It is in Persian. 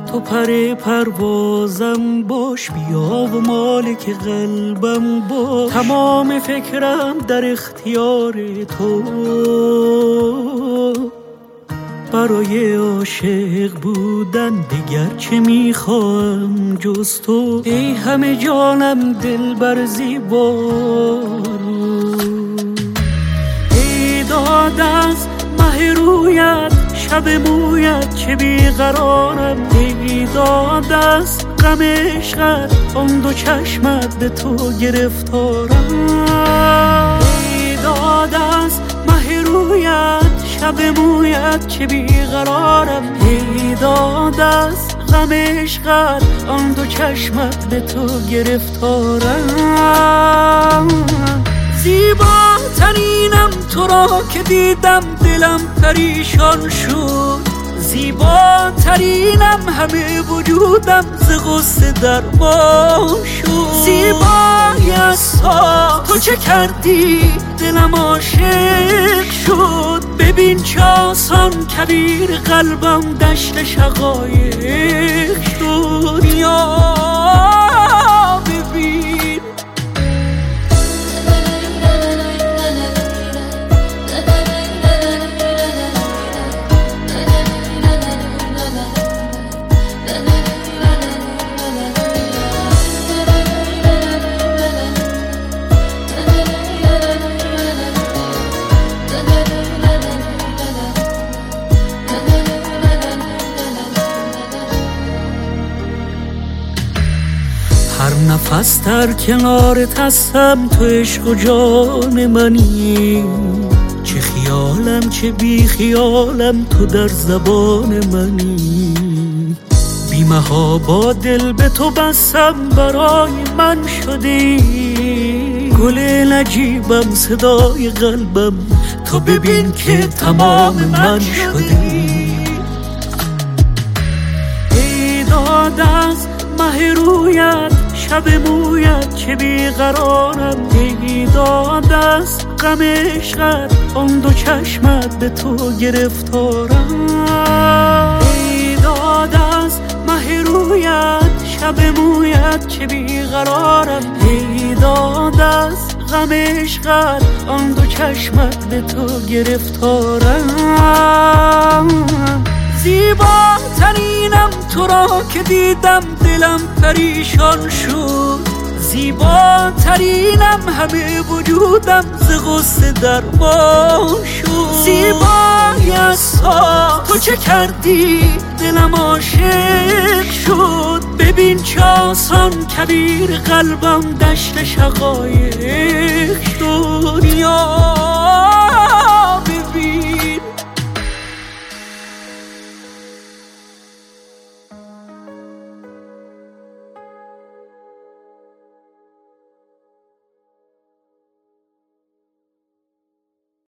تو پر پروازم باش، بیا و مالک قلبم باش. تمام فکرم در اختیار تو، برای عاشق بودن دیگر چه میخواهم جز تو. ای همه جانم دلبر زیبا، ای داد از مه رویت شب مویت چه بیقرارم. ای داد از غم عشقت آن دو چشمت به تو گرفتارم. ای داد از مه رویت شب مویت چه بیقرارم. ای داد از غم عشقت آن دو چشمت به تو گرفتارم. زیباترینم تو را که دیدم دلم پریشان شد. زیباترینم همه وجودم ز غصه درمان شد. زیبایی از تو چه کردی دلم عاشق شد. ببین چه آسان کبیر قلبم دشت شقایق شد. یا ببین هر نفس در کنارت هستم، تو عشق و جان منی. چه خیالم چه بی خیالم تو در زبان منی. بی‌مها با دل به تو بستم برای من شدی. گل نجیبم صدای قلبم تو ببین که تمام من شدی. ای داد از مه رویت شب مویت چه بیقرارم. ای داد از غم عشقت آن دو چشمت به تو گرفتارم. ای داد از مه رویت شب مویت چه بیقرارم. ای داد از غم عشقت آن دو چشمت به تو گرفتارم. زیباترینم تو را که دیدم دلم پریشان شد. زیباترینم همه وجودم ز غصه درمان شد. زیبایی از تو چه کردی دلم عاشق شد. ببین چه آسان کبیر قلبم دشت شقایق شد. یا